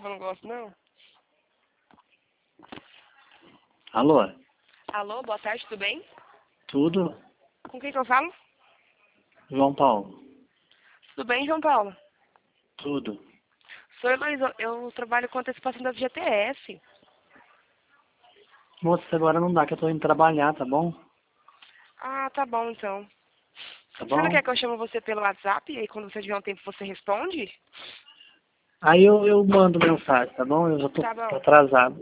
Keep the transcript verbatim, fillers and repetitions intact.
eu não gosto, não. Alô? Alô, boa tarde, tudo bem? Tudo? Com quem que eu falo? João Paulo? Tudo bem, João Paulo? Tudo. Sou Heloísa, eu trabalho com antecipação da F G T S. Moça, agora não dá que eu tô indo trabalhar, tá bom? Ah, tá bom, então. Tá Você não bom? quer que eu chame você pelo WhatsApp e aí quando você tiver um tempo você responde? Aí eu, eu mando mensagem, tá bom? Eu já tô, Tá tô bom. atrasado.